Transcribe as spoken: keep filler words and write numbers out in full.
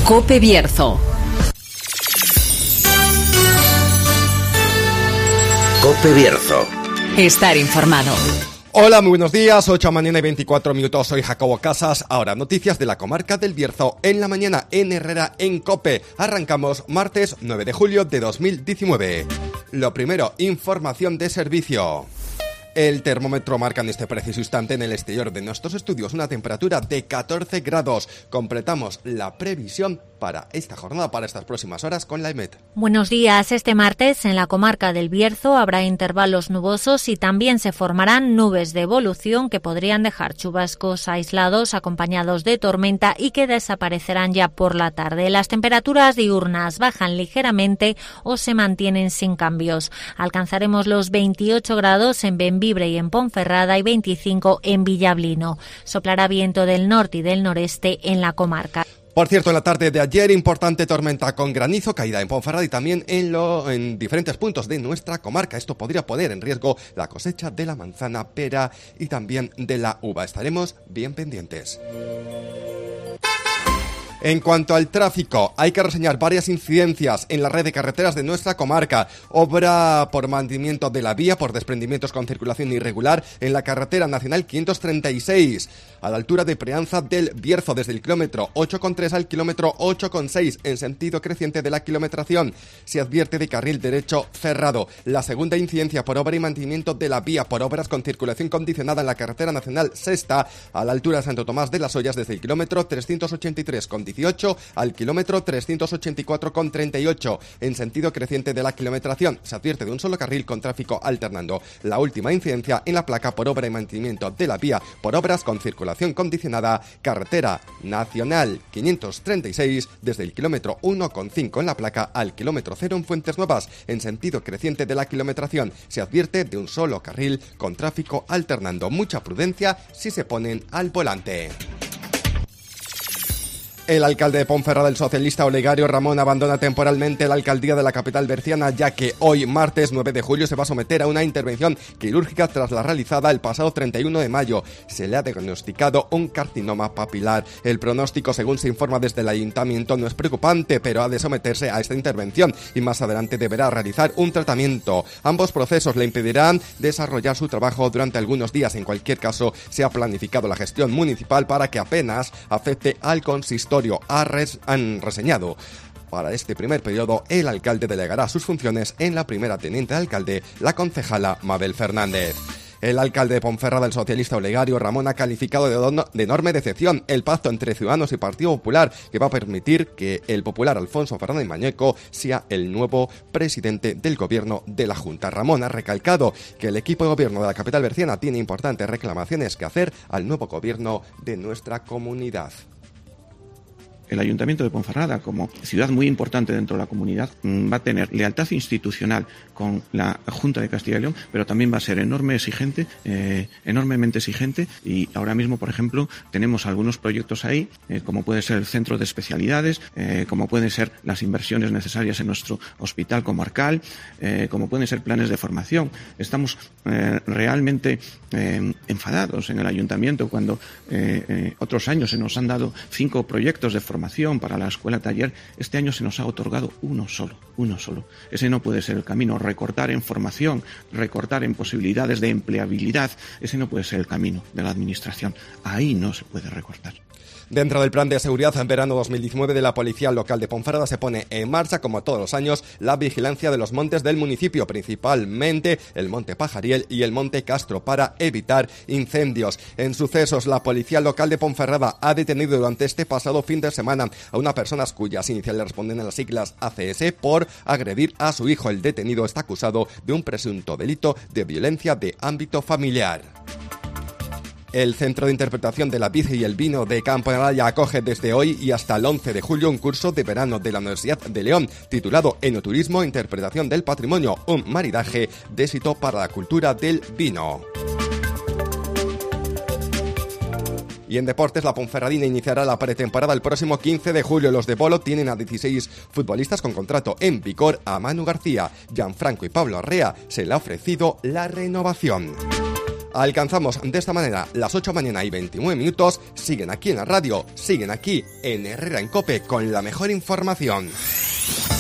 COPE Bierzo. COPE Bierzo. Estar informado. Hola, muy buenos días, ocho de la mañana y veinticuatro minutos, soy Jacobo Casas. Ahora, noticias de la comarca del Bierzo en la mañana en Herrera en COPE. Arrancamos martes nueve de julio de dos mil diecinueve. Lo primero, información de servicio. El termómetro marca en este preciso instante en el exterior de nuestros estudios una temperatura de catorce grados. Completamos la previsión para esta jornada, para estas próximas horas con la EMET. Buenos días. Este martes en la comarca del Bierzo habrá intervalos nubosos y también se formarán nubes de evolución que podrían dejar chubascos aislados acompañados de tormenta y que desaparecerán ya por la tarde. Las temperaturas diurnas bajan ligeramente o se mantienen sin cambios. Alcanzaremos los veintiocho grados en Bembibre y en Ponferrada y veinticinco en Villablino. Soplará viento del norte y del noreste en la comarca. Por cierto, en la tarde de ayer, importante tormenta con granizo, caída en Ponferrada y también en, lo, en diferentes puntos de nuestra comarca. Esto podría poner en riesgo la cosecha de la manzana, pera y también de la uva. Estaremos bien pendientes. En cuanto al tráfico, hay que reseñar varias incidencias en la red de carreteras de nuestra comarca. Obra por mantenimiento de la vía por desprendimientos con circulación irregular en la carretera nacional quinientos treinta y seis, a la altura de Preanza del Bierzo, desde el kilómetro ocho coma tres al kilómetro ocho coma seis, en sentido creciente de la kilometración. Se advierte de carril derecho cerrado. La segunda incidencia por obra y mantenimiento de la vía por obras con circulación condicionada en la carretera nacional sexta, a la altura de Santo Tomás de las Ollas, desde el kilómetro trescientos ochenta y tres con dieciocho al kilómetro trescientos ochenta y cuatro con treinta y ocho, en sentido creciente de la kilometración. Se advierte de un solo carril con tráfico alternando. La última incidencia en la placa por obra y mantenimiento de la vía por obras con circulación condicionada, carretera nacional quinientos treinta y seis, desde el kilómetro uno coma cinco en la placa al kilómetro cero en Fuentes Nuevas, en sentido creciente de la kilometración. Se advierte de un solo carril con tráfico alternando. Mucha prudencia si se ponen al volante. El alcalde de Ponferrada, el socialista Olegario Ramón, abandona temporalmente la alcaldía de la capital berciana, ya que hoy, martes nueve de julio, se va a someter a una intervención quirúrgica tras la realizada el pasado treinta y uno de mayo. Se le ha diagnosticado un carcinoma papilar. El pronóstico, según se informa desde el ayuntamiento, no es preocupante, pero ha de someterse a esta intervención y más adelante deberá realizar un tratamiento. Ambos procesos le impedirán desarrollar su trabajo durante algunos días. En cualquier caso, se ha planificado la gestión municipal para que apenas afecte al consistorio. Ha res- han reseñado. Para este primer periodo, el alcalde delegará sus funciones en la primera teniente de alcalde, la concejala Mabel Fernández. El alcalde de Ponferrada, el socialista Olegario Ramón, ha calificado de, don- de enorme decepción el pacto entre Ciudadanos y Partido Popular, que va a permitir que el popular Alfonso Fernández Mañeco sea el nuevo presidente del gobierno de la Junta. Ramón ha recalcado que el equipo de gobierno de la capital berciana tiene importantes reclamaciones que hacer al nuevo gobierno de nuestra comunidad. El Ayuntamiento de Ponferrada, como ciudad muy importante dentro de la comunidad, va a tener lealtad institucional con la Junta de Castilla y León, pero también va a ser enorme exigente, eh, enormemente exigente, y ahora mismo, por ejemplo, tenemos algunos proyectos ahí, eh, como puede ser el centro de especialidades, eh, como pueden ser las inversiones necesarias en nuestro hospital comarcal, eh, como pueden ser planes de formación. Estamos eh, realmente eh, enfadados en el Ayuntamiento cuando eh, eh, otros años se nos han dado cinco proyectos de formación para la escuela taller. Este año se nos ha otorgado uno solo, uno solo. Ese no puede ser el camino. Recortar en formación, recortar en posibilidades de empleabilidad, ese no puede ser el camino de la administración. Ahí no se puede recortar. Dentro del plan de seguridad en verano dos mil diecinueve de la Policía Local de Ponferrada se pone en marcha, como todos los años, la vigilancia de los montes del municipio, principalmente el Monte Pajariel y el Monte Castro, para evitar incendios. En sucesos, la Policía Local de Ponferrada ha detenido durante este pasado fin de semana a una persona cuyas iniciales responden a las siglas A C S por agredir a su hijo. El detenido está acusado de un presunto delito de violencia de ámbito familiar. El Centro de Interpretación de la Vid y el Vino de Campo de Araya acoge desde hoy y hasta el once de julio un curso de verano de la Universidad de León titulado Enoturismo e Interpretación del Patrimonio, un maridaje de éxito para la cultura del vino. Y en deportes, la Ponferradina iniciará la pretemporada el próximo quince de julio. Los de Bolo tienen a dieciséis futbolistas con contrato en vigor. A Manu García, Gianfranco y Pablo Arrea se le ha ofrecido la renovación. Alcanzamos de esta manera las ocho de la mañana y veintinueve minutos. Siguen aquí en la radio, siguen aquí en Herrera en COPE con la mejor información.